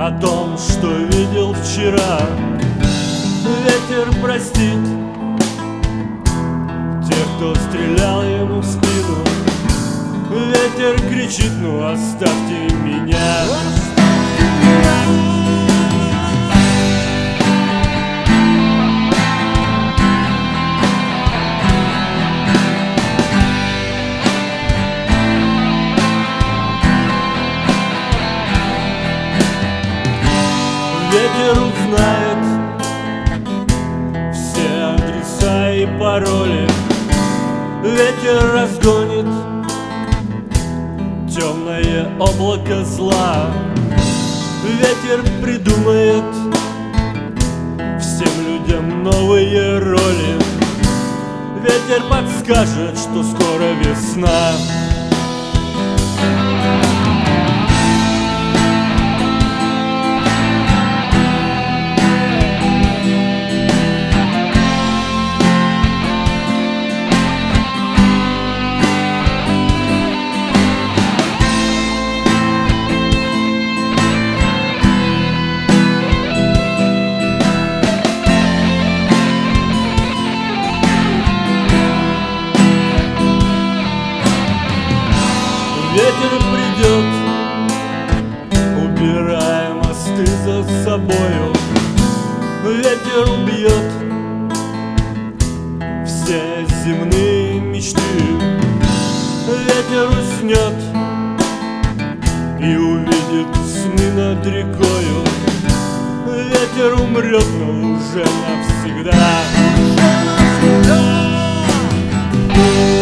о том, что видел вчера. Ветер простит тех, кто стрелял ему в спину. Ветер кричит: ну оставьте меня. Ветер узнает все адреса и пароли. Ветер разгонит темное облако зла. Ветер придумает всем людям новые роли. Ветер подскажет, что скоро весна. Ветер придет, убирая мосты за собою. Ветер убьет все земные мечты. Ветер уснет и увидит сны над рекою. Ветер умрет, но уже навсегда.